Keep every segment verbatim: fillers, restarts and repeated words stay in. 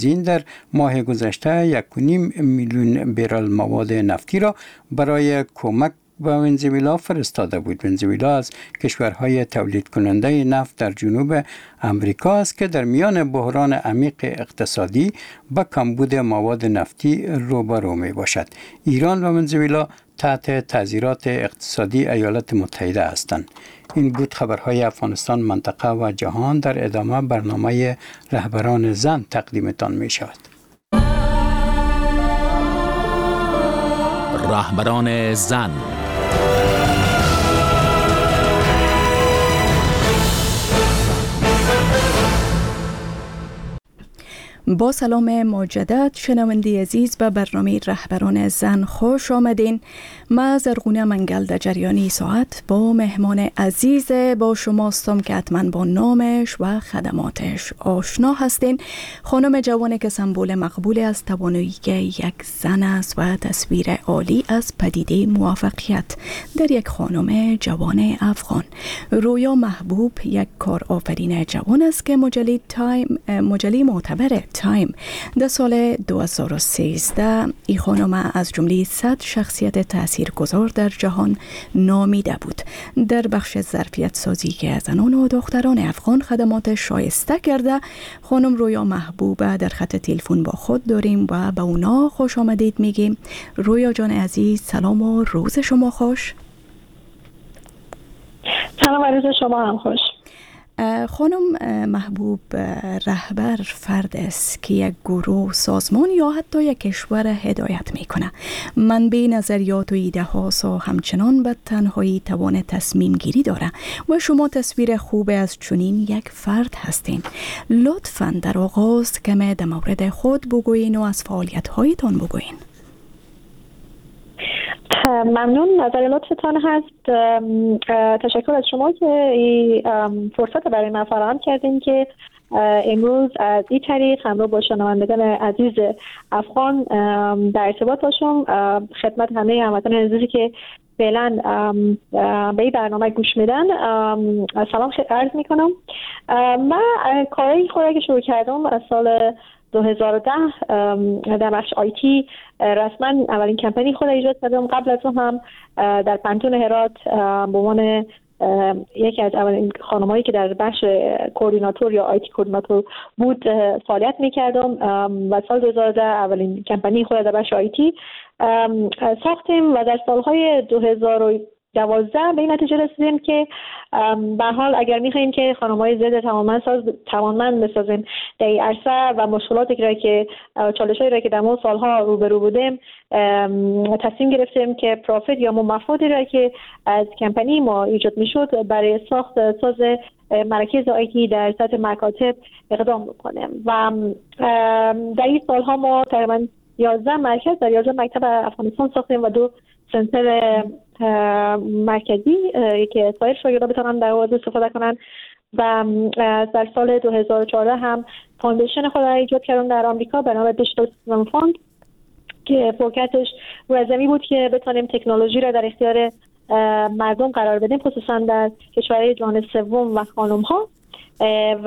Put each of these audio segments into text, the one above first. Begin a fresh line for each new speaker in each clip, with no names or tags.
این در ماه گذشته یک و نیم میلیون برل مواد نفتی را برای کمک به ونزوئلا فرستاده بود. ونزوئلا از کشورهای تولید کننده نفت در جنوب امریکا است که در میان بحران عمیق اقتصادی با کمبود مواد نفتی روبرو می باشد. ایران و ونزوئلا تحت تعزیرات اقتصادی ایالات متحده هستند. این بود خبرهای افغانستان، منطقه و جهان. در ادامه برنامه رهبران زن تقدیمتان می شود.
رهبران زن.
با سلام مجدد شنونده عزیز به برنامه رهبران زن خوش آمدین. ما زرغونه منگل در جریانی ساعت با مهمان عزیز با شما هستم که حتما با نامش و خدماتش آشنا هستین. خانم جوانی که سمبل مقبول از توانایی یک زن است و تصویر عالی از پدیده موفقیت در یک خانم جوان افغان. رویا محبوب یک کارآفرین جوان است که مجله تایم مجله معتبر تایم در سال دو هزار و سیزده ای خانم از جمله صد شخصیت تاثیرگذار در جهان نامیده بود. در بخش ظرفیت سازی که زنان و دختران افغان خدمات شایسته کرده. خانم رویا محبوب در خط تلفن با خود داریم و به اونا خوش آمدید میگیم. رویا جان عزیز، سلام و روز شما خوش.
سلام و روز شما هم خوش.
خانم محبوب رهبر فرد است که یک گروه، سازمان یا حتی یک کشور هدایت میکنه. منبع نظریات و ایده هاست و همچنان به تنهایی توان تصمیم گیری داره و شما تصویر خوب از چنین یک فرد هستین. لطفاً در آغاز کمی در مورد خود بگوین و از فعالیت هایتان بگوین.
ممنون، نظر لطفتان هست. تشکر از شما که این فرصت برای من فراهم کردین که امروز از این طریق همراه با شنوندگان عزیز افغان در ارتباط باشم. خدمت همه هموطنان عزیزی که فعلا به این برنامه گوش میدن سلام عرض میکنم. من کاری خود که شروع کردم از سال دو هزار و ده در بخش آیتی رسما اولین کمپانی خود ایجاد کردم. قبل از اون هم در پنتون هرات به عنوان یکی از اولین خانمایی که در بخش کوردیناتور یا آیتی کوردیناتور بود فعالیت میکردم و سال دو هزار و ده اولین کمپانی خود در بخش آیتی ساختیم و در سالهای دو هزار و دوازده به این نتیجه رسیدیم که به حال اگر میخوایم که خانم‌های زیاد توانمند توانمند بسازیم در این عرصه و مشکلاتی که که چالش‌هایی را که در مو سالها روبرو بودیم، تصمیم گرفتیم که پروفیت یا مفادی را که از کمپانی ما ایجاد میشد برای ساخت ساز مراکز آیتی در سطح مکاتب اقدام بکنیم و در این سالها ما تقریبا یازده مرکز در یازده مکتب افغانستان ساختیم و دو سنتر مرکزی که سایر شاگردان بتونن در حوزه استفاده کنن و در سال دو هزار و چهارده هم فاندیشن خود را ایجاد کردم در آمریکا به نام دیجیتال سیستم فاند که فوکسش روی زمین بود که بتونیم تکنولوژی را در اختیار مردم قرار بدیم، خصوصا در کشورهای جهان سوم و خانم ها. و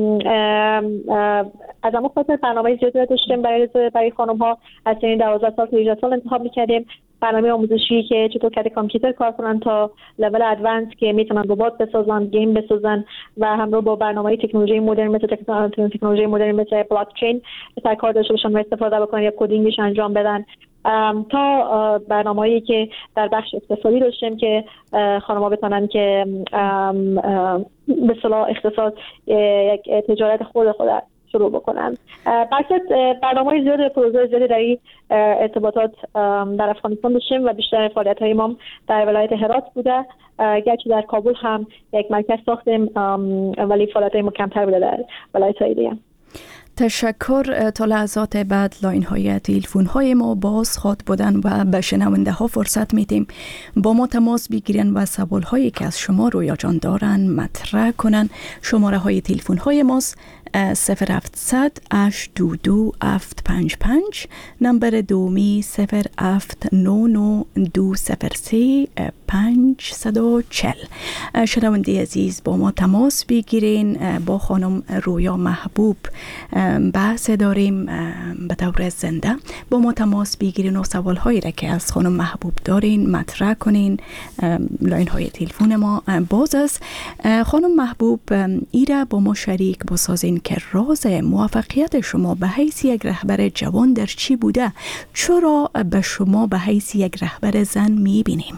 از اما خاطر برنامه زیادی را داشتیم برای برای خانم ها از سن دوازده سال تا هجده سال انتخاب می‌کردیم. برنامه آموزشی که چطور کد کامپیوتر کار کنن تا لول ادوانس که میتونن ربات بسازن، گیم بسازن و همراه با برنامه‌های تکنولوژی مدرن مثل تکنولوژی مدرن مثل بلاک چین تا کار داشته باشن و استفاده بکنن یا کدینگش انجام بدن، تا برنامه‌ای که در بخش اقتصادی داشتیم که خانم‌ها بتونن که به اصطلاح اقتصاد یک تجارت خود خود شروع بکنن. بحث برنامه‌های زیاد پروژه زیادی در این ارتباطات در افغانستان داشتیم و بیشتر فعالیت‌های ما در ولایت هرات بوده، گرچه در کابل هم یک مرکز ساختیم ولی فعالیت‌های ما کمتر بوده در ولایت‌های دیگه.
تشکر. تا لحظات بعد لاین های تلفن های ما باز خواد بودن و به شنونده ها فرصت میدیم با ما تماس بگیرن و سوال هایی که از شما رویا جان دارن مطرح کنن. شماره های تلفن های ماست صفر هفتصد هشت دو دو هفت پنج پنج، نمبر دومی صفر هفت نو نو دو صفر سه پنج صد و چل. شنونده عزیز با ما تماس بگیرین. با خانم رویا محبوب بحث داریم به طور زنده. با ما تماس بگیرین و سوال هایی را که از خانم محبوب دارین مطرح کنین. لاین های تلفن ما باز است. خانم محبوب ایره با ما شریک بسازین که راز موفقیت شما به حیث یک رهبر جوان در چی بوده؟ چرا به شما به حیث یک رهبر زن میبینیم؟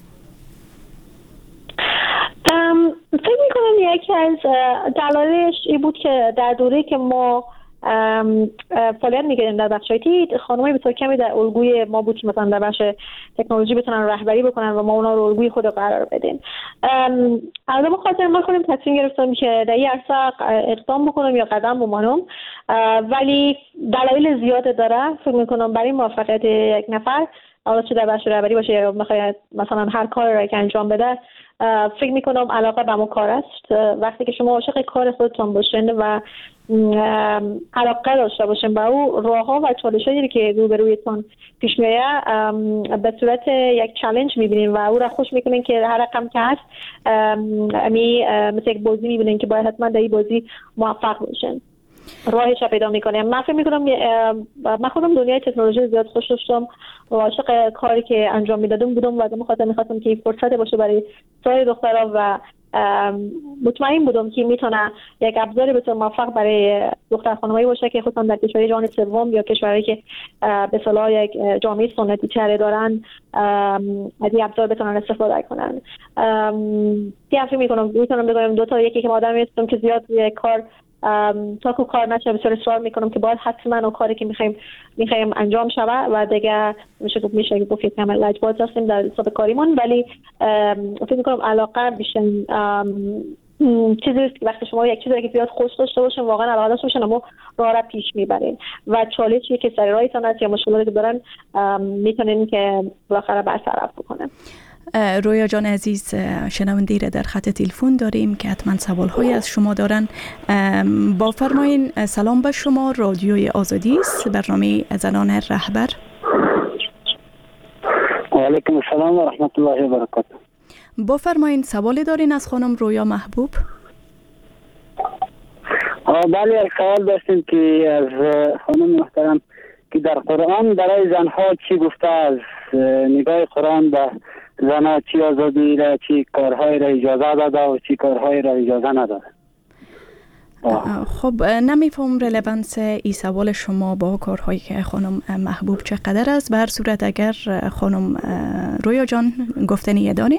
فکر میکنم یکی از دلایلش این بود که در دوره که ما فعالیت می‌کردیم در بخش آیتی، خانم‌های بسیار کمی در الگوی ما بود که مثلا در بخش تکنولوژی بتونن رهبری بکنن و ما اونا رو الگوی خود قرار بدیم. از اون خاطر ما کنیم تصمیم گرفتم که در این عرصه اقدام بکنم یا قدم بمانم، ولی دلایل زیاده داره. فکر میکنم برای موفقیت یک نفر، حالا چه در بخش رهبری باشه یا بخواد مثلا هر کاری را که انجام بده، فکر میکنم علاقه به اون کار است. وقتی که شما عاشق کار خودتون باشین و علاقه داشته باشین به او، راه‌ها و چالش‌هایی که روبرویتون پیش میاد به صورت یک چالش میبینین و او را خوش میکنین که هر رقم که هست امی مثل یک بازی میبینین که باید حتما در این بازی موفق باشین. راهش را پیدا میکنه. من فکر میکنم من خودم دنیای تکنولوژی زیاد خوش داشتم و عاشق کاری که انجام میدادم بودم و از اون خاطر میخواستم که این فرصت باشه برای سایر دخترها و مطمئن بودم که میتونه یک ابزاری بسیار موفق برای دختر خانمایی باشه که خصوصا در کشورهای جهان سوم یا کشورهایی که به اصطلاح یک جامعه سنتی تر دارن از این ابزار بتونن استفاده کنن. دیگه فکر میکنم میتونم بگم دو تا، یکی که آدمی هستم که زیاد یک کار تا که کار نشه بسیار اصرار میکنم که باید حتما اون کاری که میخوایم میخوایم انجام شود و دیگه میشه گفت میشه که گفت کامل لجباز هستیم در حساب کاریمون، ولی فکر میکنم علاقه بیشتر چیزی است که وقتی شما یک چیزی که زیاد خوش داشته باشین، واقعا علاقه داشته باشین، اما راه را پیش میبرین و چالشی که سر راهتون هست یا مشکلاتی که دارن میتونین که بالاخره برطرف بکنن.
رویا جان عزیز، شنونده را در خط تلفن داریم که حتما سوال‌های از شما دارن. با فرمایین. سلام به شما، رادیوی آزادی است، برنامه زنان رهبر.
و علیکم السلام و رحمت الله و برکاته.
با فرمایین، سوالی دارین از خانم رویا محبوب؟
بله، یک سوال داشتیم که از خانم محترم که در قرآن برای زنها چی گفته، از نگاه قرآن به زنها چی آزادی را، چی کارهای را اجازه داده و چی کارهای را اجازه نداده.
خب نمیفهم رلوانس ای سوال شما با کارهایی که خانم محبوب چقدر است. به هر صورت اگر خانم رویا جان گفتنی دارین؟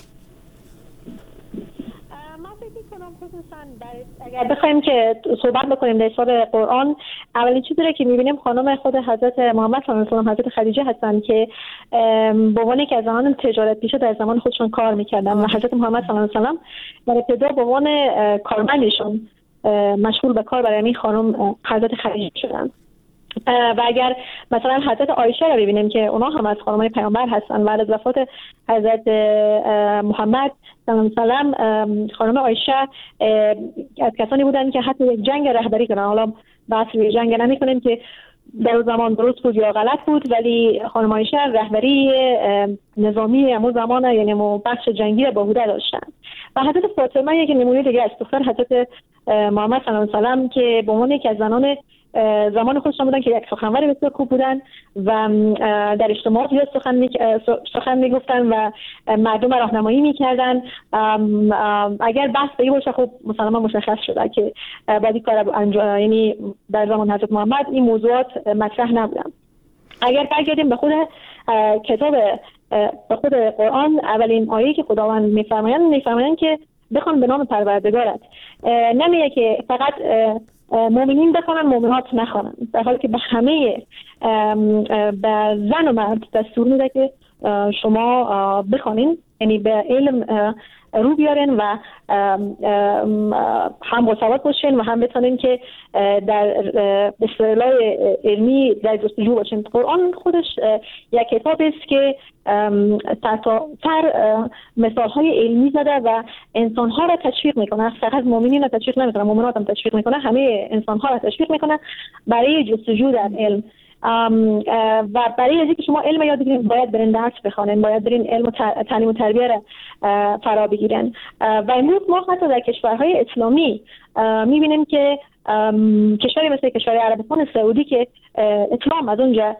اگر بخوایم که صحبت بکنیم در حساب قرآن، اولین چیزی را که میبینیم خانم خود حضرت محمد صلی الله علیه و آله حضرت خدیجه هستن که به عنوان یک از زنان تجارت پیشه در زمان خودشون کار میکردن و حضرت محمد صلی الله علیه و آله در ابتدا به عنوان کارمندشون مشغول به کار برای این خانم حضرت خدیجه شدن. و اگر مثلا حضرت عایشه را ببینیم که اونا هم از خانمای پیامبر هستن، بعد از وفات حضرت محمد صلی الله علیه و آله خانم عایشه از کسانی بودن که حتی یک جنگ رهبری کنن. حالا بحث روی جنگ نمی‌کنیم که در زمان درست بود یا غلط بود، ولی خانم عایشه رهبری نظامی امو زمان یعنی بخش جنگی را به عهده داشتن. و حضرت فاطمه یک نمونه دیگه از دختر حضرت محمد صلی الله علیه و آله که به عنوان یکی از زنان زمان خودشون بودن که یک سخنور بسیار خوب بودن و در اجتماعات زیاد سخن می سخن میگفتن و مردم راهنمایی میکردن. اگر بحث به این باشه خب مسلما مشخص شده که بعد این کار انجام، یعنی در زمان حضرت محمد این موضوعات مطرح نبودن. اگر برگردیم به خود کتاب به خود قرآن، اولین آیه که خداوند میفرمایند میفرمایند که بخوان به نام پروردگارت. نمیگه که فقط مؤمنین بخوانن مؤمنات نخوانن، در حالی که به همه به زن و مرد دستور میده که شما بخوانین، یعنی به علم رو بیارین و هم باسواد باشین و هم بتونین که در اصطلاح علمی در جستجو باشین. قرآن خودش یک کتاب است که سر مثال های علمی زده و انسان ها را تشویق میکنه، فقط مؤمنین را تشویق نمیکنه، مؤمنات هم تشویق میکنه، همه انسان ها را تشویق میکنه برای جستجو در علم. و برای از اینکه شما علم یاد بگیرید باید برین درس بخوانید، باید برین علم و تعلیم و تربیه را فرا بگیرن. و امروز ما حتی در کشورهای اسلامی میبینیم که کشوری مثل کشور عربستان سعودی که اسلام از اونجا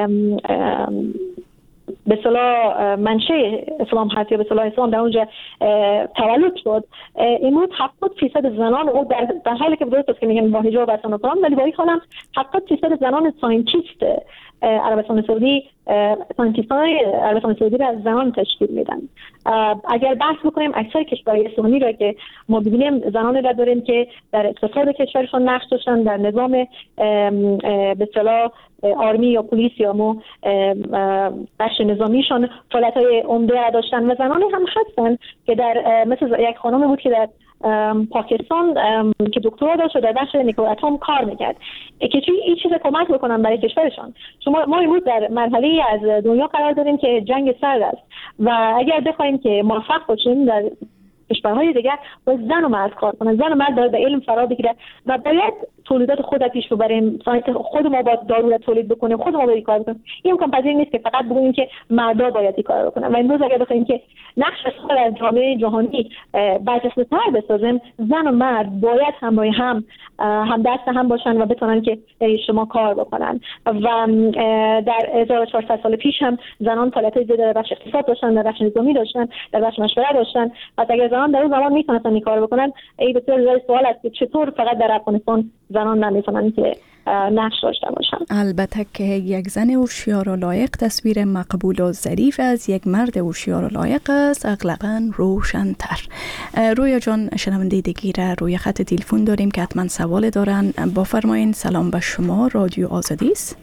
به اصطلاح منشه اسلام هست یا به اصطلاح اسلام در اونجا تولد شد، امروز هفتاد درصد زنان او در, در حالی که درست است که میگن با حجاب هستن و فلان، ولی با این حال هم هفتاد درصد زنان ساینتیست عربستان سعودی ساینتیستان عربستان سعودی را از زنان تشکیل میدن. اگر بحث بکنیم اکثر کشورهای اسلامی را که ما ببینیم زنان را داریم که در اقتصاد کشورشون نقش داشتن، در نظام به اصطلاح آرمی یا پلیس یا مو بخش نظامیشان فعالیت‌های عمده داشتن و زنانی هم هستن که در مثل یک خانم بود که در پاکستان که دکترا داشت و در بخش نیکواتوم کار میکرد که چی این چیز کمک بکنن برای کشورشان. شما ما امروز در مرحله از دنیا قرار داریم که جنگ سرد است و اگر بخوایم که موفق باشیم در کشورهای دیگر باید زن و مرد کار کنن، زن و مرد باید به علم فرا بگیره و باید تولیدات خود را پیش ببریم، سایت خود ما باید دارو را تولید بکنیم، خود ما باید کار بکنیم. این امکان پذیر نیست که فقط بگوییم که مردا باید این کار بکنن. و امروز اگر بخوایم که نقش خود در جامعه جهانی برجسته‌تر بسازیم، زن و مرد باید همراه هم هم دست هم باشن و بتونن که شما کار بکنن. و در هزار و چهارصد سال پیش هم زنان فعالیت زیاد در بخش اقتصاد داشتن، در بخش نظامی داشتن، در بخش مشورت داشتن. پس اگر زنان در اون زمان میتونستن این کار بکنن، این بسیار جای سوال است که چطور فقط در افغانستان زنان نمیتونن که نقش داشته باشن.
البته که یک زن هوشیار و لایق تصویر مقبول و ظریف از یک مرد هوشیار و لایق است اغلباً روشن‌تر. رویا جان، شنونده دیگه را روی خط تلفن داریم که حتما سوال دارن. بفرمایید. سلام به شما، رادیو آزادی است.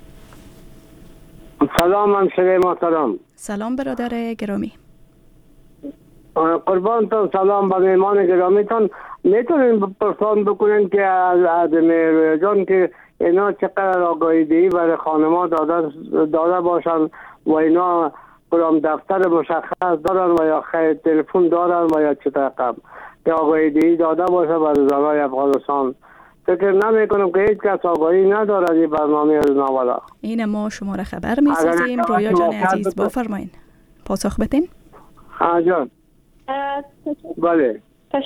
سلام همشهری محترم.
سلام برادر گرامی.
قربانتون سلام به مهمان گرامیتون. میتونین پرسان بکنین که از رویا جان که اینا چقدر آگاهی دهی برای خانم‌ها داده, داده باشن و اینا کدام دفتر مشخص دارن و یا خیلی تلفن دارن و یا چه رقم که آگاهی دهی داده باشه برای زنای افغانستان. فکر نمی کنم که هیچ کس آگاهی ندارد این برنامه از نوالا.
این ما شما را خبر می سازیم. رویا جان عزیز بفرمایین پاسخ بدین.
آجان بله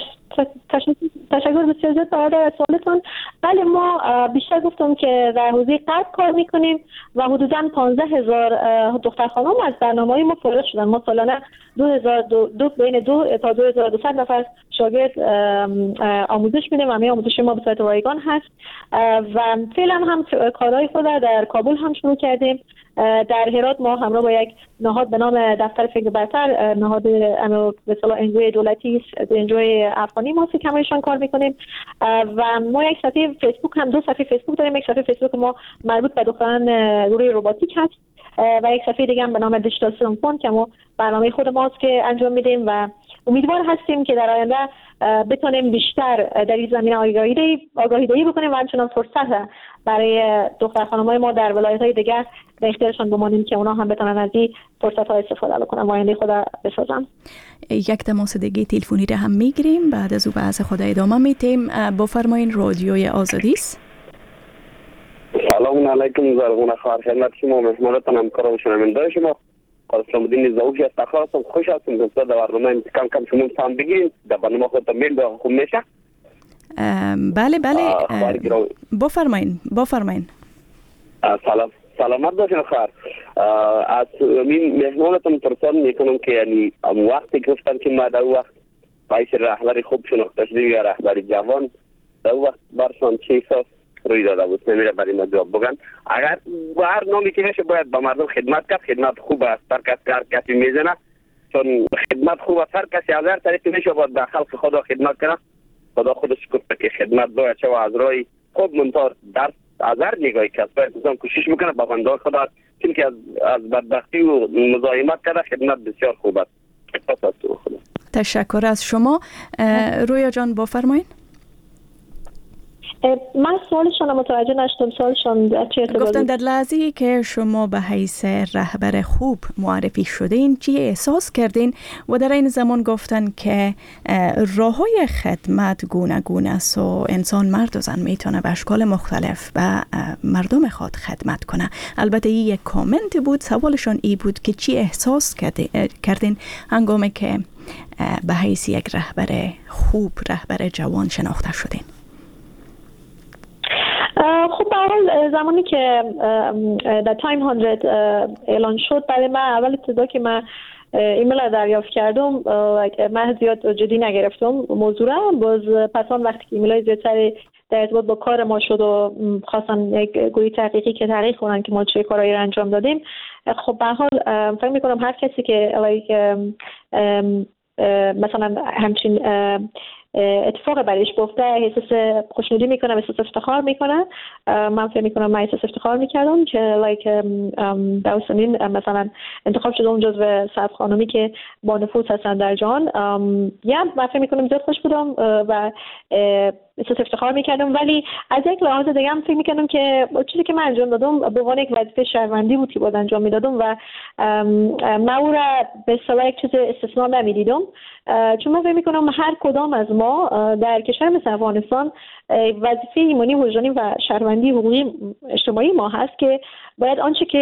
تشکر بسیار زیاد برای سوالتون. بله، ما بیشتر گفتم که در حوزه قرب کار میکنیم و حدوداً پانزده هزار دختر خانم از برنامه‌های ما فارغ شدن. ما سالانه دو هزار دو بین دو تا دو هزار و دویست نفر شاگرد آموزش میدیم و همه آموزش ما به صورت رایگان هست و فعلا هم کارهای خود در کابل هم شروع کردیم. در هرات ما همراه با یک نهاد به نام دفتر فکر برتر، نهاد به اصطلاح انجوی دولتی انجوی افغانی ما که همایشان کار میکنیم و ما یک صفحه فیسبوک هم دو صفحه فیسبوک داریم. یک صفحه فیسبوک ما مربوط به دختران گروه روباتیک هست و یک صفحه دیگه هم به نام دیجیتال سلامفون که ما برنامه خود ماست که انجام میدیم و امیدوار هستیم که در آینده بتونیم بیشتر در این زمینه آگاهی دهی بکنیم و همچنان فرصت برای دختر خانم‌های ما در ولایت‌های دیگر به اختیارشان بمانیم که اونا هم بتونن از این فرصت‌ها استفاده بکنن و آینده خود بسازن.
یک تماس دیگه تلفنی را هم میگیریم، بعد از او بحث خود ادامه میدیم. بفرمایید. رادیوی آزادی است.
سلام علیکم، زرغون خواهر، خدمت شما مهمانتان، همکاران و شنوندگان شما. اسلام الدین زاویه است. خواستم خوش هستم دوستا در برنامه کم کم شما هم بگین در برنامه خودتان میل خوب میشه.
بله بله بفرمایید بفرمایید.
سلام سلامت باشین خواهر. از این مهمانتان پرسان میکنم که یعنی وقتی گفتن که ما در وقت باید رهبر خوب شناخته شدیم یا رهبر جوان، در وقت برشان چه احساس روی داده بود؟ نمیره برای ما جواب بگن. اگر هر نامی که میشه باید با مردم خدمت کرد. خدمت خوب است، هر کس هر کسی میزنه، چون خدمت خوب است. هر کسی از هر طریق میشه باید به خلق خدا خدمت کنه. خدا خودش گفته که خدمت باید شو از رای خود منتار در از هر نگاهی کس باید انسان کوشش میکنه با بنده خدا چون که از از بدبختی و مزاحمت کرده خدمت بسیار خوب است.
تشکر از شما. رویا جان بفرمایید.
من سوالشان متوجه نشدم. سوالشان چی ارتباطی؟
گفتن در لحظه‌ای که شما به حیث رهبر خوب معرفی شدین چی احساس کردین و در این زمان گفتن که راه‌های خدمت گونه گونه است و انسان مرد و زن میتونه به اشکال مختلف به مردم خود خدمت کنه. البته این یک کامنت بود. سوالشان ای بود که چی احساس کردین هنگامی که به حیث یک رهبر خوب، رهبر جوان شناخته شدین؟
خب به حال زمانی که در تایم صد اعلان شد برای من، اول ابتدا که من ایمیل رو دریافت کردم من زیاد جدی نگرفتم موضوع را. باز پس آن وقتی که ایمیل های زیادتری در ارتباط با کار ما شد و خواستن یک گروه تحقیقی که تحقیق کنن که ما چه کارهایی رو انجام دادیم، خب به حال فکر می‌کنم هر کسی که مثلا همچین اتفاق برایش گفته احساس خوشنودی میکنم، احساس افتخار میکنم. من فکر میکنم من احساس افتخار میکردم که لایک دوستانین مثلا انتخاب شدم جزو صف خانمی که با نفوذ هستن در جهان. یا من فکر میکنم زیاد خوش بودم و احساس افتخار میکردم، ولی از یک لحاظ دیگه هم فکر میکردم که چیزی که من انجام دادم به عنوان یک وظیفه شهروندی بود که باید انجام میدادم و من او را به اصطلاح یک چیز استثنا نمیدیدم، چون من فکر میکنم هر کدام از ما در کشور مثل افغانستان وظیفه ایمانی وجدانی و شهروندی حقوقی اجتماعی ما هست که باید آنچه که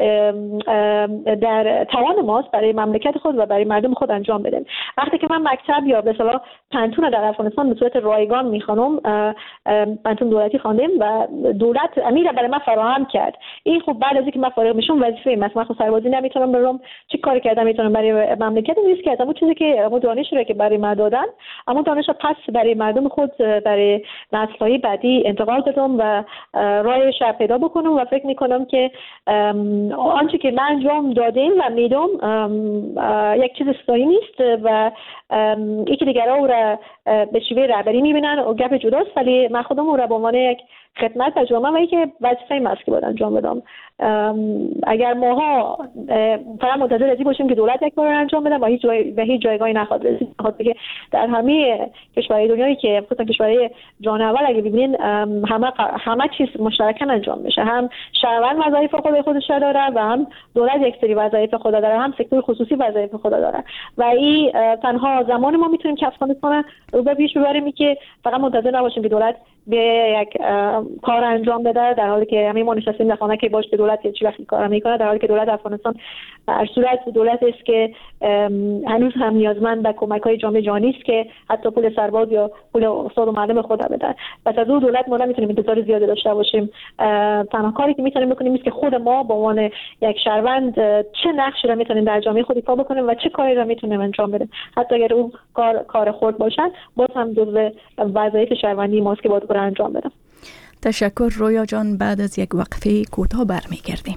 در توان ماست برای مملکت خود و برای مردم خود انجام بدیم. وقتی که من مکتب یا به اصطلاح پنتون در افغانستان به صورت رایگان میخوانم، پنتون دولتی خواندم و دولت امیر برای من فراهم کرد. این خب بعد از اینکه من فارغ میشم وظیفه من من خود سربازی نمیتونم برم چه کاری کردم میتونم برای مملکت نیست کردم. اون چیزی که اون دانشی رو که برای من دادن اما دانش رو پس برای مردم خود برای نسل‌های بعدی انتقال دادم و راه شب پیدا بکنم و فکر میکنم که آنچه که من انجام دادیم و میدم یک چیز استثنایی نیست و یکی دیگرها او را به شیوه رهبری میبینن و گپ جداست، ولی من خودم او را به عنوان یک خدمت به جامعه و اینکه وظیفه من است که باید انجام بدم. اگر ماها فقط منتظر از این باشیم که دولت یک کار رو انجام بده و هیچ جای به هیچ جایگاهی نخواهد رسید، خاطر که در همه کشورهای دنیایی که خصوصا کشورهای جهان اول اگه ببینین همه همه چیز مشترکاً انجام میشه، هم شهروند وظایف خود خودش داره و هم دولت یک سری وظایف خود داره، هم سکتور خصوصی وظایف خود داره و این تنها زمان ما میتونیم که افغانستان رو به پیش ببریم که فقط منتظر نباشیم که دولت به یک کار انجام بده، در حالی که همه ما نشستیم در خانه که باش که دولت چه وقتی کار میکنه، در حالی که دولت افغانستان در صورت دولت است که هنوز هم نیازمند به کمک‌های جامعه جهانی است که حتی پول سرباز یا پول استاد و معلم خود بده. پس از اون دولت ما نمیتونیم انتظار زیادی داشته باشیم. تنها کاری که میتونیم بکنیم است که خود ما به عنوان یک شهروند چه نقشی را میتونیم در جامعه خود ایفا بکنیم و چه کاری را میتونیم انجام بدیم، حتی اگر اون کار کار خرد باشن باز هم جزء وظایف شهروندی ماست که باید انجام بدم.
تشکر رویا جان. بعد از یک وقفه کوتاه برمیگردیم.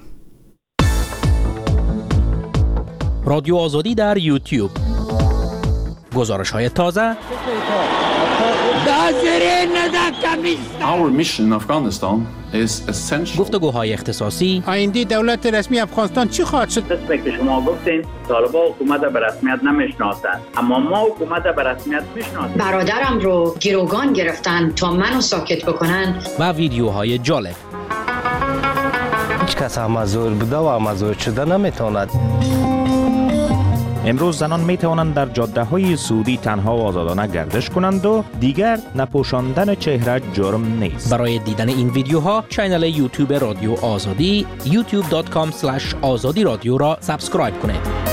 رادیو آزادی در یوتیوب، گزارش های تازه،
Our mission in Afghanistan is essential.
گفتگوهای اختصاصی.
آینده دولت رسمی افغانستان چی خواهد شد؟
دست که شما گفتین طالبان حکومت به رسمیت نمیشناسند، اما ما حکومت به رسمیت میشناسیم.
برادرم رو گروگان گرفتن تا منو ساکت بکنن
و ویدیوهای جالب.
هیچ کس مزور بوده و مزور شده نمیتواند.
امروز زنان می توانند در جاده های سعودی تنها و آزادانه گردش کنند و دیگر نپوشاندن چهره جرم نیست.
برای دیدن این ویدیوها کانال یوتیوب رادیو آزادی یوتیوب دات کام اسلش آزادی رادیو را سابسکرایب کنید.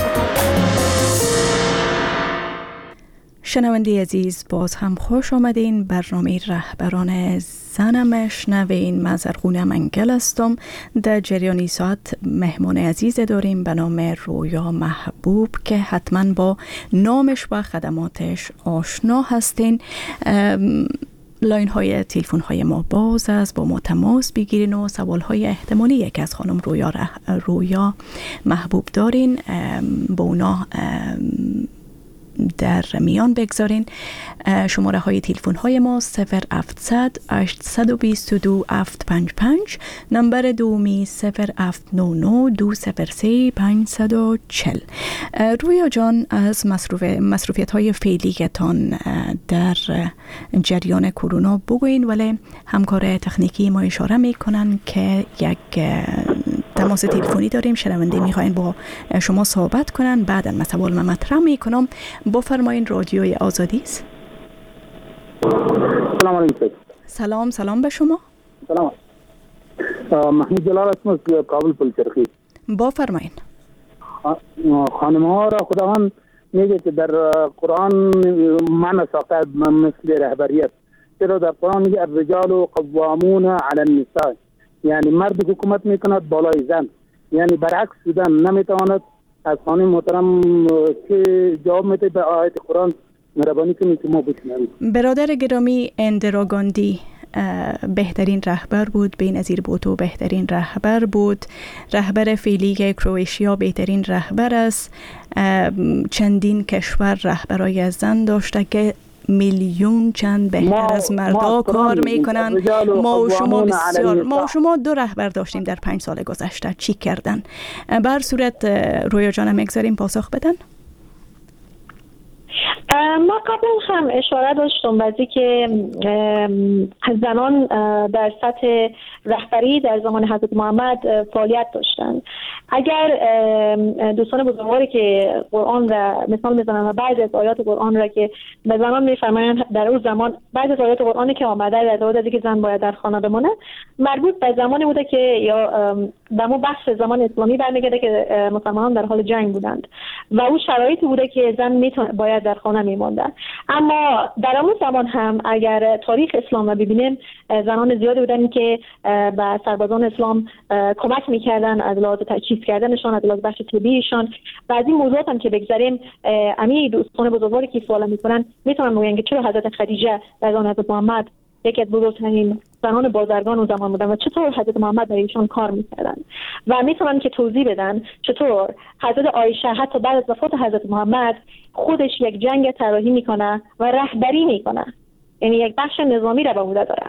شنونده عزیز، باز هم خوش آمدین. برنامه رهبران زن مشنوین. من زرغونه منگل هستم. در جریانی ساعت مهمان عزیز داریم به نام رویا محبوب که حتما با نامش و خدماتش آشنا هستین. لاین های تلفن های ما باز است، با ما تماس بگیرین و سوال های احتمالی یک از خانم رویا, رویا محبوب دارین با اونا در میان بگذارین. شماره های تلفن های ما صفر هفتصد هشتصد و بیست و دو هفت پنج پنج، نمبر دومی صفر هفت نه نه دو صفر سه پنجصد و چهل. رویا جان، از مصروف مصروفیت های فعلیتان در جریان کرونا بگوین، ولی همکار تکنیکی ما اشاره میکنن که یک تماس تلفنی داریم، شنونده میخواین با شما صحبت کنن. بعد از سوال من مطرح میکنم. بفرمایین، رادیوی آزادی است.
سلام علیکم.
سلام سلام به شما.
سلام. محمود جلال اسم از کابل پلچرخی.
بفرمایین.
خانم ها را خداوند میگه که در قرآن من ساقه مثل رهبریت، چرا در قرآن میگه الرجال قوامون علی النساء، یعنی مرد حکومت میکند بالای زن، یعنی برعکس شدن نمیتواند. از خانم محترم که جواب میده به آیت قرآن مهربانی کنید که ما بشنویم.
برادر گرامی، اندرا گاندی بهترین رهبر بود، بینظیر بوتو بهترین رهبر بود، رهبر فعلی کرواتیا بهترین رهبر است. چندین کشور رهبرای زن داشته که میلیون چند بهتر از مردا کار میکنن. ما و شما بسیار ما و شما دو رهبر داشتیم در پنج سال گذشته. چی کردن؟ بر صورت رویا جانم میگذاریم پاسخ بدن.
ما قبل هم اشاره داشتم بعضی که زنان در سطح رهبری در زمان حضرت محمد فعالیت داشتند. اگر دوستان بزرگواری که قرآن را مثال میزنن و بعضی از آیات قرآن را که به زنان میفرمایند در اون زمان، بعضی از آیات قرآنی که آمده در مورد اینکه زن باید در خانه بمونه مربوط به زمانی بوده که یا به مو بحث زمان اسلامی برمیگرده که مسلمانان در حال جنگ بودند و اون شرایطی بوده که زن میتونه باید در خانه میموندن. اما در اون زمان هم اگر تاریخ اسلام رو ببینیم، زنان زیادی بودن که به سربازان اسلام کمک میکردن از لحاظ تجهیز کردنشان، از لحاظ بخش طبیشان و از این موضوعات هم که بگذاریم. امی دوستان بزرگواری که سوال میکنن میتونن بگن که چرا حضرت خدیجه در زمان حضرت محمد یکی از بزرگترین زنان بازرگان اون زمان بودن و چطور حضرت محمد در ایشان کار میکردن و میتونن که توضیح بدن چطور حضرت عایشه حتی بعد از وفات حضرت محمد خودش یک جنگ طراحی میکنه و رهبری میکنه، یعنی یک بخش نظامی را به عهده داره.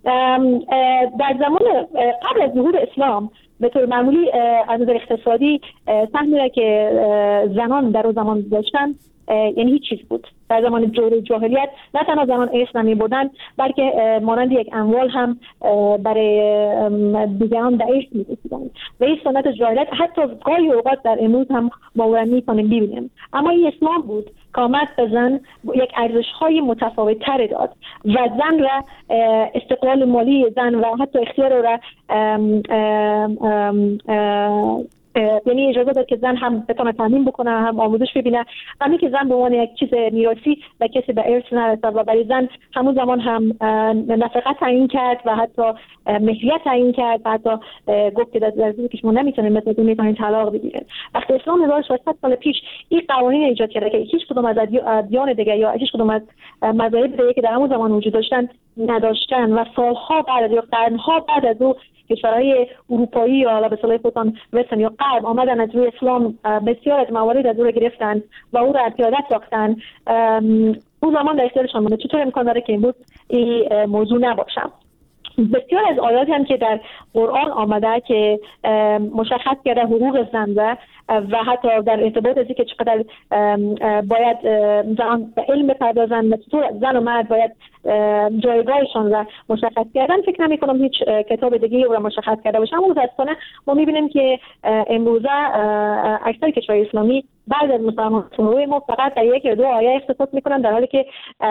در زمان قبل از ظهور اسلام به طور معمولی از نظر اقتصادی سهمی را که زنان در اون زمان داشتن یعنی هیچ چیز بود. در زمان دوره جاهلیت نه تنها زنان اسلامی بودن بلکه مانند یک اموال هم برای دیگران در ارث می‌رسیدند و این سنت جاهلیت حتی گاهی اوقات در امروز هم باور می‌کنیم ببینیم. اما این اسلام بود که آمد به زن یک ارزش‌های متفاوت‌تر داد و زن را استقلال مالی زن و حتی اختیار را ام ام ام ام یعنی اجازه داد که زن هم بتونه تعلیم بکنه، هم آموزش ببینه، همین که زن به عنوان یک چیز میراثی و کسی به ارث نرسد و برای زن همون زمان هم نفقه تعیین کرد و حتی مهریت تعیین کرد و حتی گفت که در زندگی که شما نمیتونید مثل اون میتونید طلاق بگیرید. وقتی اسلام هزار و ششصد سال پیش این قوانین ایجاد کرده که هیچ کدوم از ادیان دیگه یا هیچ کدوم از مذاهب دیگه که در همون زمان وجود داشتن نداشتن و سالها بعد یا قرنها بعد از اون کشورهای اروپایی یا به اصطلاح خودشان وسترن یا غرب آمدن از روی اسلام بسیار از موارد از او را گرفتن و او را پیاده ساختن. اون زمان در اختیارشان بوده. چطور امکان داره که امروز این موضوع نباشه؟ بسیار از آیاتی هم که در قرآن آمده که مشخص کرده حقوق زن و حتی در ارتباط از که چقدر باید زن به علم بپردازن و چطور زن و مرد باید جایگاهشان را مشخص کردن، فکر نمی کنم هیچ کتاب دیگه او را مشخص کرده باشه. اما متاسفانه ما میبینیم که امروزه اکثر کشورهای اسلامی بعد از مسلمانان ما فقط در یک یا دو آیه اختصاص میکنن، در حالی که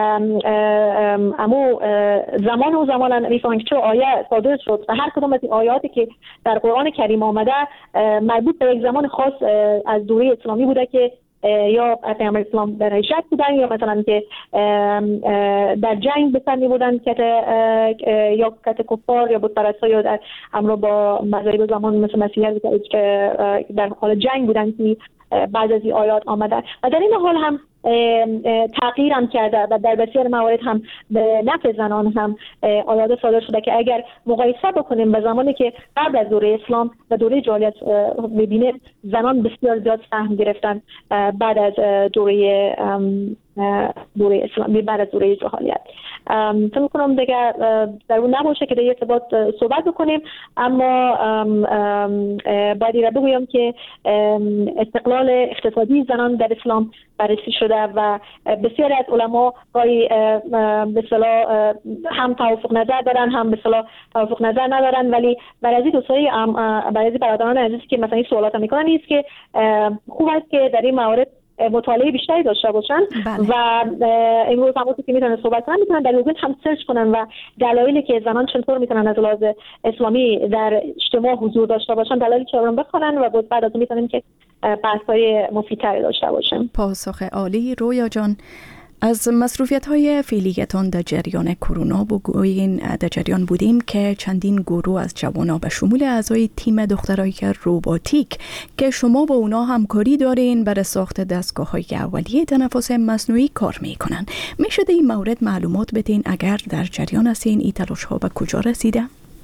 امو زمان و زمان میفهمن که چه آیه صادر شد و هر کدام از این آیاتی که در قرآن کریم آمده مربوط به یک زمان خاص از دوره اسلامی بوده که یا پیامبر اسلام در هجرت بودن یا مثلا که در جنگ به سر می بودن که یا کت کفار یا بت پرستا یا در امرو با مذاهب زمان مثل مسیحیت که در حال جنگ بودن که بعد از این آیات آمدن و در این حال هم تغییر هم کرده و در بسیار موارد هم به نفع زنان هم آیات صادر شده که اگر مقایسه بکنیم به زمانی که قبل از دوره اسلام و دوره جاهلیت ببینیم، زنان بسیار زیاد سهم گرفتن بعد از دوره دوره اسلام، بعد از دوره جاهلیت. فکر می‌کنم دیگه در اون نباشه که در ارتباط صحبت بکنیم، اما باید را بگویم که استقلال اقتصادی زنان در اسلام بررسی شده و بسیاری از علما گاهی به اصطلاح هم توافق نظر دارن، هم به اصطلاح توافق نظر ندارن، ولی برای دوستای برای برادران عزیزی که مثلا این سوالات میکنن نیست که خوب است که در این موارد مطالعه بیشتری داشته باشن. بله. و امروز همونطور که میتونن صحبت کنن، میتونن در گوگل هم سرچ کنن و دلایلی که زنان چطور میتونن از لحاظ اسلامی در اجتماع حضور داشته باشن دلایل چرا بخونن و بعد از اون میتونن که بحث‌های مفیدتری داشته باشن.
پاسخ عالی. رویا جان، از مصروفیت‌های فعلیتان در جریان کرونا بگویین در جریان بودیم که چندین گروه از جوانان به شمول اعضای تیم دخترای روباتیک که شما با اونا همکاری دارین برای ساخت دستگاه‌های اولیه تنفس مصنوعی کار میکنن. میشه در این مورد معلومات بدین اگر در جریان هستین؟ این تلاش‌ها به کجا رسیده؟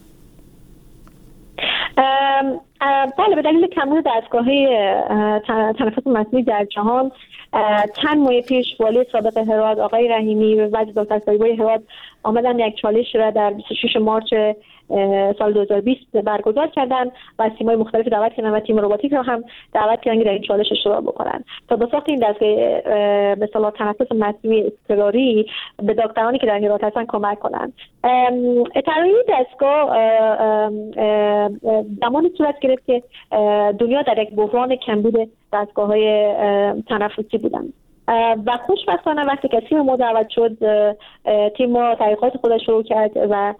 بله، به دلیل کمبود دستگاه‌های تنفس مصنوعی در جهان چند ماه پیش والی سابق هرات آقای رحیمی و وزیر دکتر سایبای هرات آمدن یک چالش را در بیست و شش مارس سال دو هزار و بیست برگزار کردن و از تیم‌های مختلف دعوت کردن و تیم روباتیک را هم دعوت کردن که در این چالش اشتراک بکنن تا به ساخت این دستگاه به اصطلاح تنفس مصنوعی اضطراری به دکترانی که در هرات هستن کمک کنن. طراحی دستگاه زمانی صورت گرفت که دنیا در یک بحران کمبود دستگاه‌های تنفسی بودن و خوشبختانه وقتی که تیم ما دعوت شد، تیم ما تحقیقات خودش شروع کرد و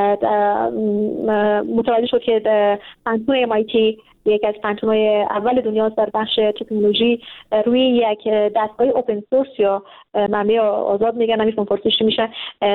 متوجه شد که پانتون ام آی تی یکی از پانتون‌های اول دنیا در بخش تکنولوژی روی یک دستگاه اوپن سورس یا منبع آزاد میگن، نمی‌فهم فارسیش میشه،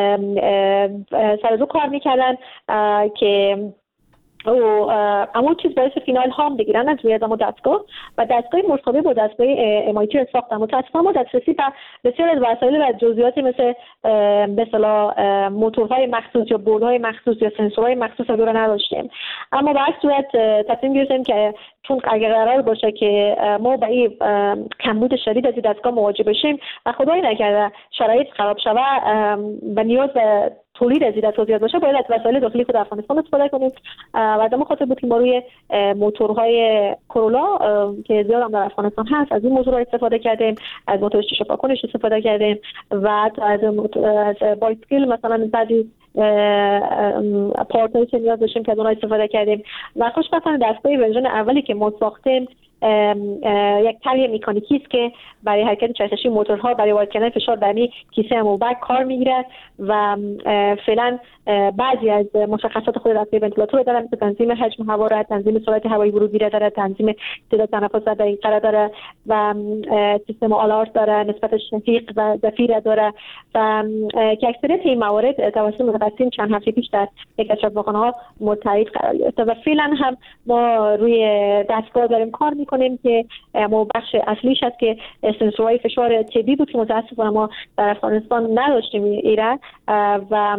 سر دو کار میکردن که او اما چیز باعث فینال هام بگیرن از روی ادامه دستگاه و دستگاه مشابه با دستگاه ام آی تی را ساختن. متاسفانه ما دسترسی به بسیار از وسایل و جزئیاتی مثل به اصطلاح موتورهای مخصوص یا بردهای مخصوص یا سنسورهای مخصوص رو نداشتیم، اما به هر صورت تصمیم گرفتیم که چون اگر قرار باشه که ما با این کمبود شدید از دستگاه مواجه بشیم و خدای نکرده شرایط خراب شوه و نیاز به تولید از دستگاه زیاد باشه، باید از وسایل داخلی خود افغانستان استفاده کنیم و از همون خاطر بود که ما روی موتورهای کرولا که زیاد هم در افغانستان هست از این موتورها استفاده کردیم، از موتور شیشه پاکنش استفاده کردیم و از از بایسکل مثلا بعضی پارتایی که نیاز داشتیم که از اونها استفاده کردیم و خوشبختانه دستگاه ورژن اولی که ما ساختیم یک طرح مکانیکی است که برای حرکت چرخشی موتورها برای وارد کردن فشار در می کیسه موبایل کار میگیره و فعلا بعضی از مشخصات خود دستگاه ونتیلاتور داره، مثل تنظیم حجم هوا را، تنظیم سرعت هوایی ورودی را داره، تنظیم تعداد تنفس در این قرار داره و سیستم آلارت داره، نسبت شفیق و زفیر داره و که اکثریت این موارد توسط متخصصین چند هفته پیش در یک از چاپخانه‌ها متعهد قرار گرفته و فعلا هم ما روی دستگاه داریم کار میکنیم که ما بخش اصلیش هست که سنسورهای فشار طبی بود که متاسفانه ما در افغانستان نداشتیم ایره و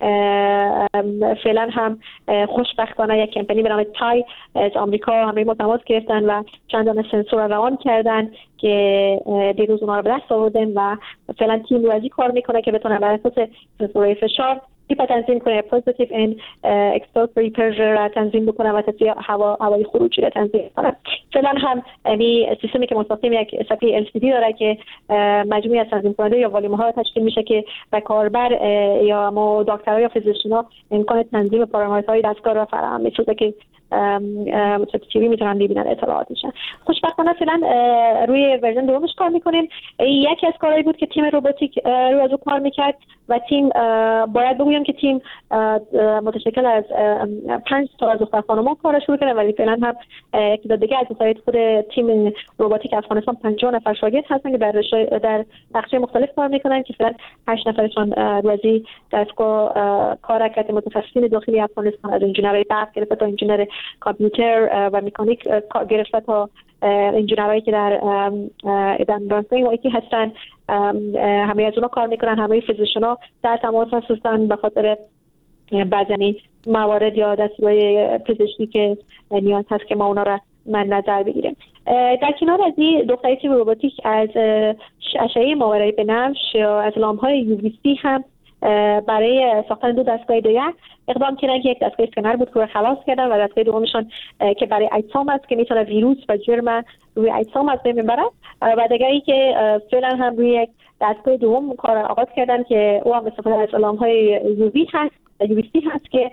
فعلا هم خوشبختانه یک کمپانی به نام تای از آمریکا همه ما تماس گرفتن و چند تا سنسور روان کردن که دیروز اونها رو به دست آوردن و فعلا تیم روزی کار میکنه که بتونه بر اساس سنسورهای فشار تیپ تنظیم کنه، پوزیتیو این اکسپوزری پرشر را تنظیم بکنه و تصفیه هوا هوای خروجی را تنظیم کنه. فعلا هم می سیستمی که مستقیم یک صفحه ال سی دی داره که مجموعه از تنظیم کننده یا والیوم ها تشکیل میشه که به کاربر یا ما دکترها یا فیزیشنا امکان تنظیم پارامترهای دستگاه را فراهم می‌سازه که تیوی میتونن ببینن اطلاعاتشن. خوشبختانه فعلا روی ورژن دومش کار میکنیم. یکی از کارهایی بود که تیم روباتیک روی از کار میکرد و تیم باید بگویم که تیم متشکل از پنج تا از دختر خانم‌ها کار شروع کرده ولی فعلا هم تعداد دیگه از سایت خود تیم روباتیک افغانستان پنجاه نفر شاگرد هستن که در در بخش‌های مختلف کار میکنن که فعلا هشت نفرشون روزی دستگاه کار کرده. متخصصین داخلی افغانستان از انجینرهای برق گرفته تا انجینر کامپیوتر و مکانیک گرفته تا انجینرایی که در ایدن برانسینگ و ایکی هستن، همه از اونا کار میکنن، همه فیزیشن‌ها در تماس هستن به خاطر بعضی موارد یا دستورهای پزشکی که نیاز هست که ما اونا را من نظر بگیریم. در کنار از این دختری تیم روباتیک از اشعه ماورای بنفش یا از لامپ‌های یو وی سی هم برای ساختن دو دستگاه دیگر اقدام کردن که یک دستگاه اسکنر بود که رو خلاص کردن و دستگاه دومشون که برای اجسام است که میتونه ویروس و جرم روی اجسام از بین ببره و دیگری که فعلا هم روی یک دستگاه دوم کار آغاز کردن که او هم استفاده از لامپ‌های یو وی هست یو وی سی هست که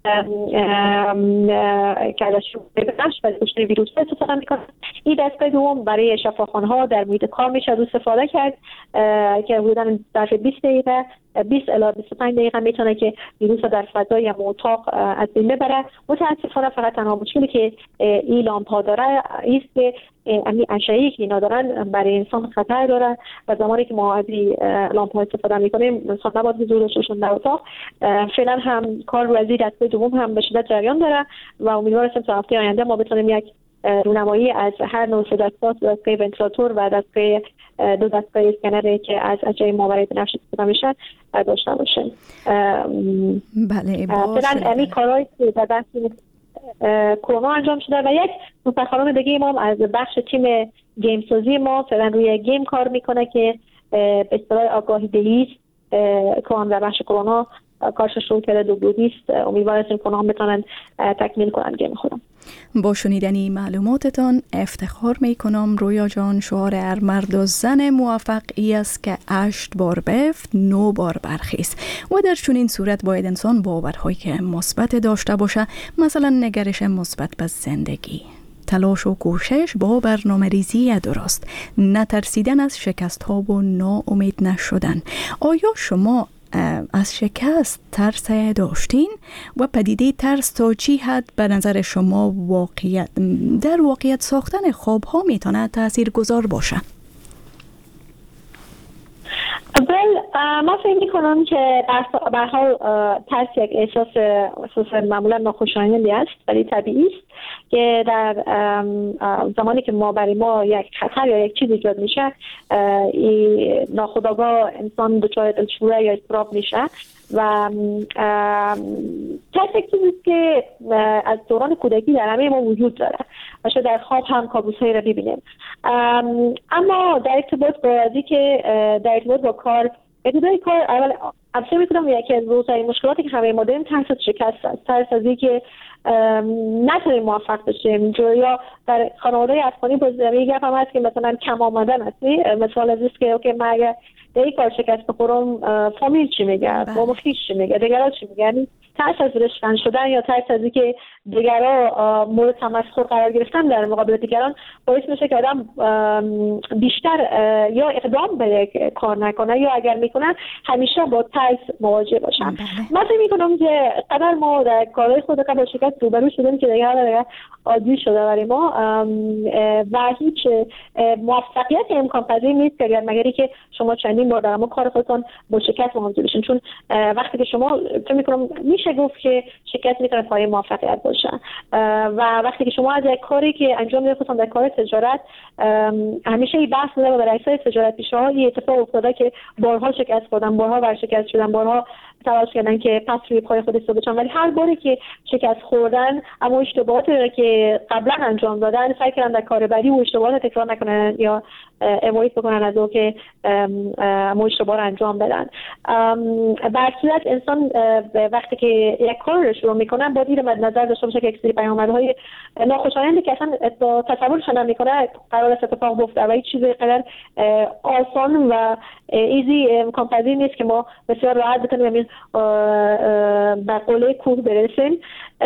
که ازش بنفش و کشتن ویروس استفاده میکنن. این دستگاه دوم برای شفاخوان‌ها در محیط کار میشه از استفاده کرد که حدوداً در بیست دقیقه بیست الی بیست و پنج دقیقه میتونه که ویروس در فضای یا اتاق از بین ببره. متاسفانه فقط تنها مشکلی که این لامپ ها داره است که این اشعه‌ای که اینا دارن برای انسان خطر داره و زمانی که ما از این لامپ ها استفاده میکنیم انسان نباید حضور داشتشون در اتاق. فعلا هم کار رو از این دسته دوم هم به شدت جریان داره و امیدوارم تا هفته آینده ما بتونیم یک رونمایی از هر نوع دستگاه، دستگاه ونتیلاتور و دستگاه دو دستگاه اسکنری که از اشعه ماورای بنفش استفاده میشن داشته باشیم.
بله
فعلا همین کارهایی که در بحث کرونا انجام شده و یک مفخران دیگه ما از بخش تیم گیم سازی ما فعلا روی گیم کار میکنه که به اصطلاح آگاهی دهی کرونا در بخش کرونا کارش شروع کرده دو بودیست. امیدوارم که اونا هم بتونن تکمیل کنن گیم خودم.
با شنیدنی معلوماتتان افتخار می کنم رویا جان. شعار هر مرد و زن موفق ای است که هشت بار بفت نو بار برخیز و در چنین صورت باید انسان باورهایی که مثبت داشته باشه، مثلا نگرش مثبت به زندگی، تلاش و کوشش با برنامه‌ریزی درست، نترسیدن از شکست ها و ناامید نشدن. آیا شما از شکست ترس داشتین و پدیده ترس تا چی حد به نظر شما واقعیت در واقعیت ساختن خواب ها میتونه تأثیر گذار باشه؟
اول ما فکر میکنم که به هر حال ترس یک احساس احساس معمولا ناخوشایندی است ولی طبیعی است که در زمانی که ما برای ما یک خطر یا یک چیز ایجاد میشه ناخودآگاه انسان دچار دلشوره یا اضطراب میشه و ترس یک چیزی که از دوران کودکی در همه ما وجود داره و شاید در خواب هم کابوس‌هایی را ببینیم. اما در ارتباط با ازی که در ارتباط با کار ابتدای کار اول افسر میکنم یکی از روزهای مشکلاتی که همه ما داریم ترس از شکست است، ترس از اینکه نتونیم موفق بشیم. یا در خانواده افغانی باز میگم هم هست که مثلا کم آمدن هستی، مثال از است که اوکی من اگر در این کار شکست بخورم فامیل چی میگه، بابا خیش چی میگه، دیگران چی میگه. یعنی ترس از رشتن شدن یا ترس از اینکه دیگران مورد تمسخر قرار گرفتن در مقابل دیگران باعث میشه که آدم بیشتر یا اقدام به یک کار نکنه یا اگر میکنن همیشه با ترس مواجه باشن. من فکر میکنم که قدر ما در کارهای خود با شکست روبرو شدیم که دیگه دیگه عادی شده برای ما و هیچ موفقیت امکان پذیر نیست که اگر مگری که شما چندین بار در ما کار خودتون با شکست مواجه بشین. چون وقتی که شما فکر میکنم میشه گفت که شکست میتونه پایه موفقیت باشه و وقتی که شما از یک کاری که انجام میدید خصوصا در کار تجارت همیشه این بحث میشه در اکثر تجارت پیشه‌ها اتفاق افتاده که بارها شکست خوردن، بارها ورشکست شدن، بارها تلاش کردن که پس روی پای خود ایستاده بشن ولی هر باری که شکست خوردن اما اشتباهاتی رو که قبلا انجام دادن سعی کردن در کار بعدی و اشتباهات تکرار نکنن یا امید بکنن از او که اما اشتباه رو انجام بدن. در صورت انسان وقتی که یک کار رو شروع میکنه باید این مد نظر داشته باشه که یک سری پیامدهای ناخوشایندی که اصلا تصورش نمیکنه قرار است اتفاق بیفته و هیچ چیزی قدر آسان و ایزی امکان پذیر نیست که ما بسیار راحت بتونیم به قله کوه برسیم.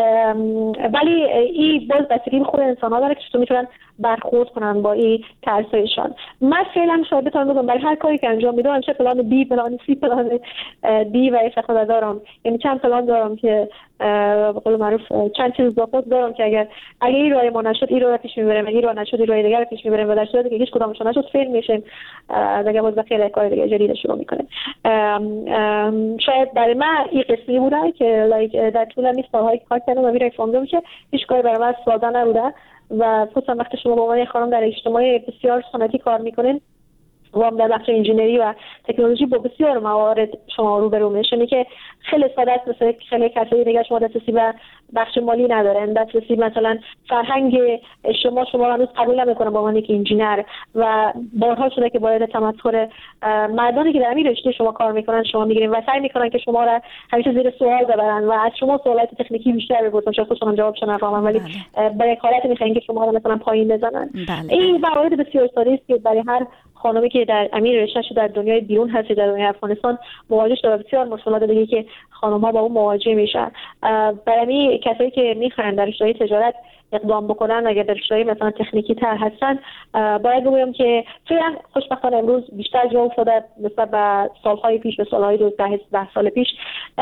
ولی این باز بستگی به خود انسان ها داره که چطور میتونن برخورد کنن با این ترسایشان. من فعلا شاید بتونم بگم برای هر کاری که انجام میدم چه پلان بی، پلان سی، پلان دی و استفاده دارم. یعنی چند پلان دارم که به قول معروف چند چیز با خود دارم که اگر اگر این راه ما نشد این راه پیش میبریم، این راه نشد این راه دیگه پیش میبریم و در صورتی که هیچ کدومش نشد فیل میشیم دیگه باز خیلی کار دیگه جدید شروع میکنیم. شاید برای من این قسمی بوده که لایک در طول این سالهای کار صحبت کردم و میره فهمیدم که هیچ کاری برای من ساده نبوده و خصوصا وقتی شما با عنوان خانم در اجتماع بسیار سنتی کار میکنین و هم در بخش انجینری و تکنولوژی با بسیار موارد شما روبرو میشین که خیلی ساده است. مثلا خیلی کسایی دیگه شما دسترسی به بخش مالی ندارن، دسترسی مثلا فرهنگ شما شما هنوز قبول نمیکنن با عنوان یک انجینر و بارها شده که باید تمسخر مردانی که در همین رشته شما کار میکنن شما میگیرین و سعی میکنن که شما را همیشه زیر سوال ببرن و از شما سوالات تکنیکی بیشتر بپرسن، شاید خودشون جوابش نفهمن ولی برای حالت میخواین که شما را مثلا پایین بزنن. بله. این موارد بسیار ساده است که برای هر خانمی که در امیر رشته در دنیای بیرون هست در دنیای افغانستان مواجه شده، بسیار مشکلات دیگه که خانم‌ها با اون مواجه میشن. برای کسایی که میخوان در رشته تجارت اقدام بکنن اگر در رشته مثلا تکنیکی تر هستن باید بگویم که فعلا خوشبختانه امروز بیشتر جا افتاده نسبت به سالهای پیش به سالهای دو ده سال پیش،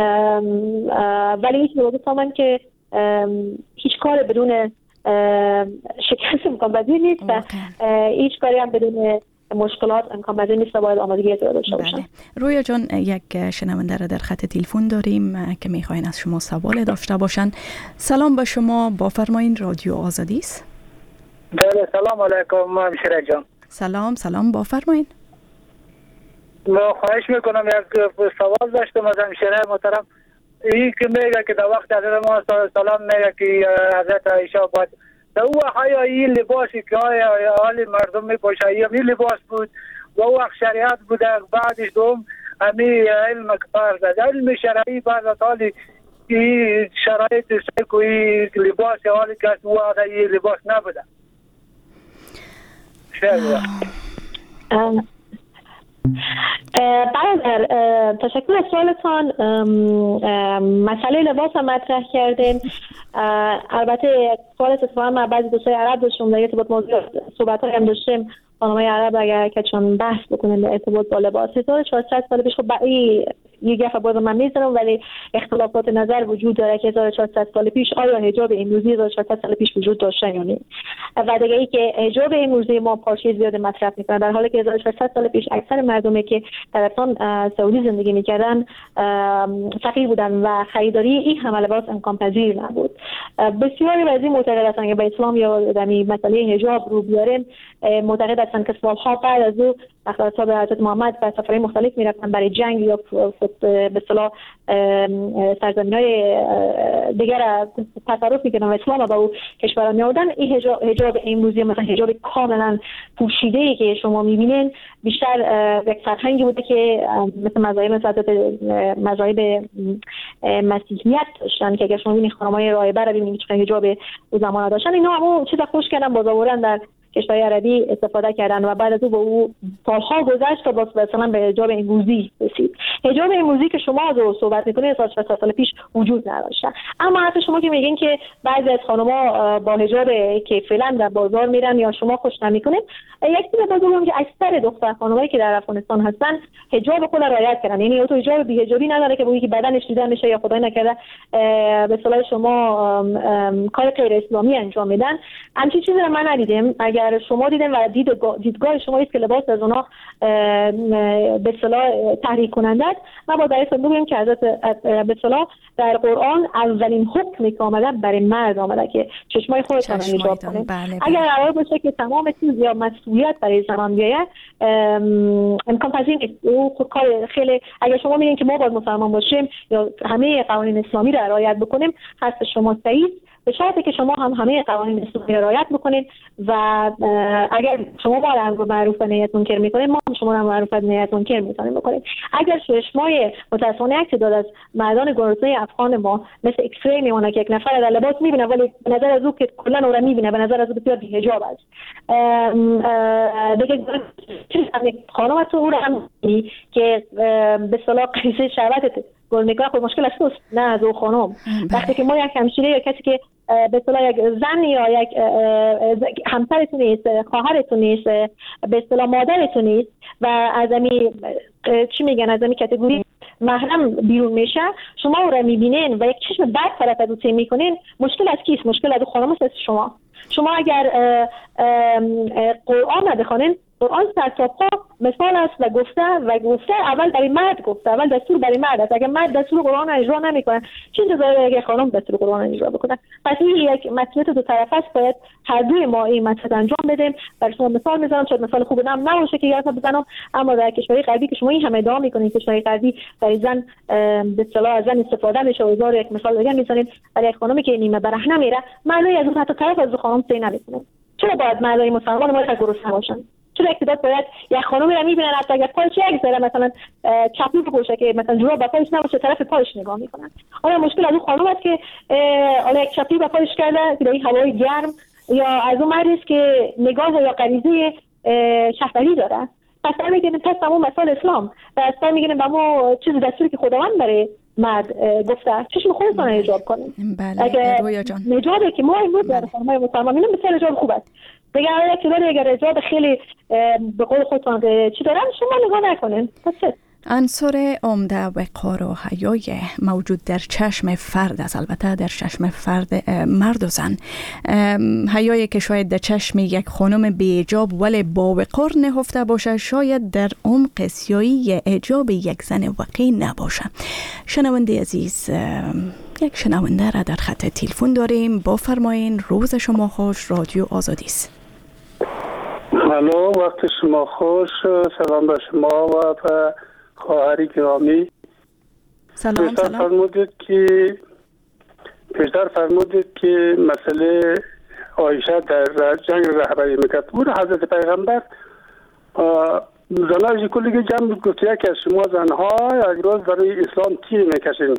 ولی این رو من که هیچ کار بدون شکست امکان پذیر نیست و هیچ کاری هم بدون مشکلات امکان پذیر نیست و باید آمادگی زیاد داشته باشن.
بله. رویا جان یک شنونده را در خط تلفن داریم که میخواین از شما سوال داشته باشن. سلام به شما، با فرمایین رادیو آزادی است.
بله سلام علیکم همشیره جان.
سلام سلام با فرمایین.
ما خواهش میکنم یک سوال داشتم از همشیره محترم. این که میگه که در وقت حضرت ما سلام میگه که حضرت عایشه باید در او آیا این لباسی که آیا حال مردم میپوشه این لباس بود و او وقت شریعت بوده بعدش دوم همی علم کفار زد علم شرعی بعد از حالی این شرایط سیکوی لباس حالی که او آقا این لباس نبوده. شریعت
برادر تشکر از سوالتان. مسئله لباس هم مطرح کردین. البته سوالت اتفاقا من بعضی دوستای عرب داشتم در ارتباط موضوع صحبت هم داشتیم خانمای عرب اگر که چون بحث بکنن در ارتباط با لباس هزار و چهارصد سال پیش خب یه گفت باید من میزنم ولی اختلافات نظر وجود داره که هزار و چهارصد سال پیش آیا حجاب امروزی هزار و چهارصد سال پیش وجود داشته یا نه و دیگه ای که حجاب امروزی ما پارچه زیاد مصرف میکنن در حالی که هزار و چهارصد سال پیش اکثر مردمی که در افغان سعودی زندگی میکردن فقیر بودن و خریداری این همه لباس امکان پذیر نبود. بسیاری از این معتقد هستند که به اسلام یا دمی مسئله حجاب رو بیاریم، معتقد هستند که سالها بعد از او اصحاب حضرت محمد به سفرهای مختلف میرفتن برای جنگ یا به اصطلاح سرزمین‌های دیگر تصرف می‌کردن و اسلام با او کشورها می‌آوردن. این حجاب, حجاب امروزی مثلا حجاب کاملا پوشیده‌ای که شما می‌بینین بیشتر یک فرهنگی بوده که مثل مذاهب مثل مذاهب مسیحیت داشتن که اگر شما ببینید خانم‌های راهبه رو ببینید چه حجاب او زمان داشتن، اینا همون چیزا خوش کردن باز آوردن در کشورهای عربی استفاده کردن و بعد از او به او سالها گذشت تا باز مثلا به حجاب امروزی رسید. حجاب امروزی که شما رو صحبت می‌کنید هزار و چهارصد سال پیش وجود نداشت. اما حتی شما که میگین که بعضی از خانم‌ها با حجاب که فعلا در بازار میرن یا شما خوش نمی‌کنید، یک چیز بگم که اکثر دختر خانمایی که در افغانستان هستن حجاب خود را رعایت کردن، یعنی تو حجاب بی حجابی نداره که بگی که بدنش دیده میشه یا خدای نکرده به اصطلاح شما کار غیر اسلامی انجام میدن. همچین چیزی رو من ندیدم. اگر شما دیدن و دیدگاه, دیدگاه شما است که لباس از اونها به اصطلاح تحریک کننده است، ما با درست بگویم که حضرت به اصطلاح در قرآن اولین حکمی که آمده برای مرد آمده که چشمای خودت رو حجاب کنید. اگر قرار باشه که تمام چیز یا مسئولیت برای زمان بیاید امکان پذیر نیست. او کار خیلی اگر شما میگین که ما باید مسلمان باشیم یا همه قوانین اسلامی را رعایت بکنیم هست شما صحیح، به شرطی که شما هم همه قوانین اسلامی را رعایت بکنید و اگر شما ما را معروف به نیت منکر میکنید ما هم شما را معروف به نیت منکر میتونیم بکنید. اگر چشمای متأسفانه یک تعداد از مردان گرسنه افغان ما مثل اکسری میمونه که یک نفر در لباس میبینه ولی به نظر از او که کلا او را میبینه به نظر از او بسیار بی‌حجاب است. دیگه خانم تو او را هم که به اصطلاح قیصه شهوت گل میکنه خود مشکل است نه از او خانم. وقتی که ما یک همشیره یا کسی که به اصطلاح یک زن یا یک همسرتون نیست، خواهرتون نیست، به اصطلاح مادرتون نیست و از امی چی میگن از امی کاتگوری محرم بیرون میشه، شما او را میبینین و یک چشم بد طرف از او تیم میکنین، مشکل از کیست؟ مشکل از خانم است شما. شما اگر قرآن را بخونین، قرآن سر تا پا مثال است و گفته و گفته اول برای مرد گفته، اول دستور برای مرد است. اگر مرد دستور قرآن اجرا نمیکنه چی انتظاری اگر خانم دستور قرآن اجرا بکنه؟ پس این یک مسئولیت دو طرفه است، باید هر دوی ما این مسئله انجام بدیم. برای شما مثال میزنم، شاید مثال خوب نم نباشه که یادم بزنم، اما در کشورهای غربی که شما این همه ادعا میکنید کشورهای غربی برای زن به اصطلاح از زن استفاده میشه، و یک مثال دیگه میزنید برای خانمی که نیمه برهنه میره معنی از اون حتی طرف از خانم سی نمیکنه. چرا باید مردای مسلمان ما گرسنه باشن؟ چرا اقتدار باید یک خانمی رو میبینن حتی اگر پایش یک ذره مثلا چپلو بپوشه که مثلا جوراب به پایش نباشه طرف پایش نگاه میکنن؟ آیا مشکل از اون خانم است که حالا یک چپلی به پایش کرده که در هوای گرم، یا از اون مردی است که نگاه یا غریزه شهوتی داره؟ پس ما میگیم پس همون مثال اسلام پس میگیم با ما چیز دستوری که خداوند برای مرد گفته چشم خودتون حجاب کنید.
بله رویا جان،
نجابه که ما امروز در خانم‌های مسلمانین بسیار حجاب خوب است. دیگه اگر اگر حجاب خیلی به قول خودتون چی دارن شما نگاه نکنین. پس
عنصر عمده وقار و حیای موجود در چشم فرد است، البته در چشم فرد مرد و زن. حیایی که شاید در چشم یک خانم بی حجاب ولی با وقار نهفته باشه شاید در عمق سیاهی حجاب یک زن وقی نباشه. شنونده عزیز، یک شنونده را در خط تلفن داریم. با فرمایین. روز شما خوش، رادیو آزادی است.
الو، وقت شما خوش. سلام به شما و به خواهری گرامی.
سلام.
پیشتر
سلام.
فرمودید که پیشتر فرمودید که مسئله عایشه در جنگ رهبری میکرد. بود حضرت پیغمبر زنای کلی جمع گفت که از شما زنها یک روز برای اسلام تیر میکشین.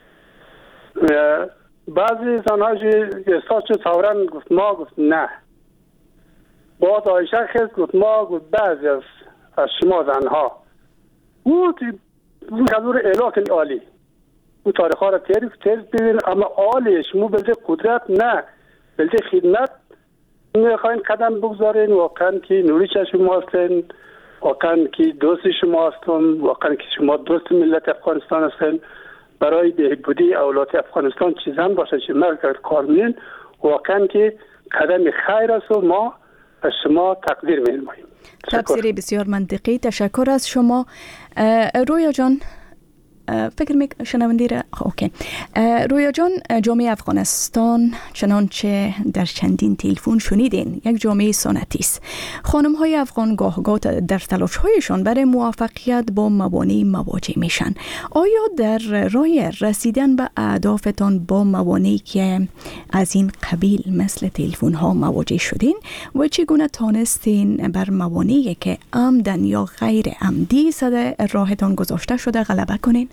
بعضی زنها احساس شد فوراً گفت ما، گفت نه. بعد عایشه خیست گفت ما، گفت بعضی از از شما زنها. او اون حضور اله عالی او تاریخ ها را تیز تیز ببین، اما عالی شما بلده قدرت نه بلده خدمت میخواین قدم بگذارین. واقعا که نوری شما هستین، واقعا که دوست شما هستم، واقعا که شما دوست ملت افغانستان هستین. برای بهبودی اولاد افغانستان چیزان باشه که مرد کار می‌کنین، واقعا که قدم خیر است و ما از شما تقدیر می‌نماییم.
تفسیری بسیار منطقی. تشکر از شما. رویا جان، فکر می شنوندی را اوکی. رویا جان، جامعه افغانستان چنانچه در چندین تلفن شنیدین یک جامعه سنتی است. خانم های افغان گاه گاه در تلاش هایشان برای موفقیت با موانع مواجه میشن. آیا در راه رسیدن به اهدافتان با موانعی که از این قبیل مثل تلفن ها مواجه شدین و چگونه تانستین بر موانعی که عمدن یا غیر عمدی صد راهتان گذاشته شده غلبه کنین؟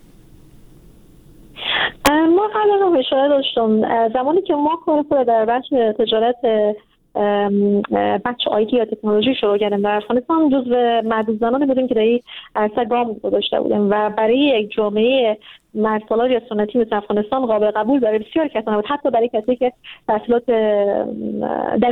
ما قبلا رو اشاره داشتم زمانی که ما کار خود در بخش تجارت بخش آیتی یا تکنولوژی شروع کردیم در افغانستان، جزو معدود زنانی بودیم که در این عرصه گام گذاشته بودیم و برای یک جامعه مرسالار یا سنتی مثل افغانستان قابل قبول برای بسیار کسان بود، حتی برای کسی که تحصیلات در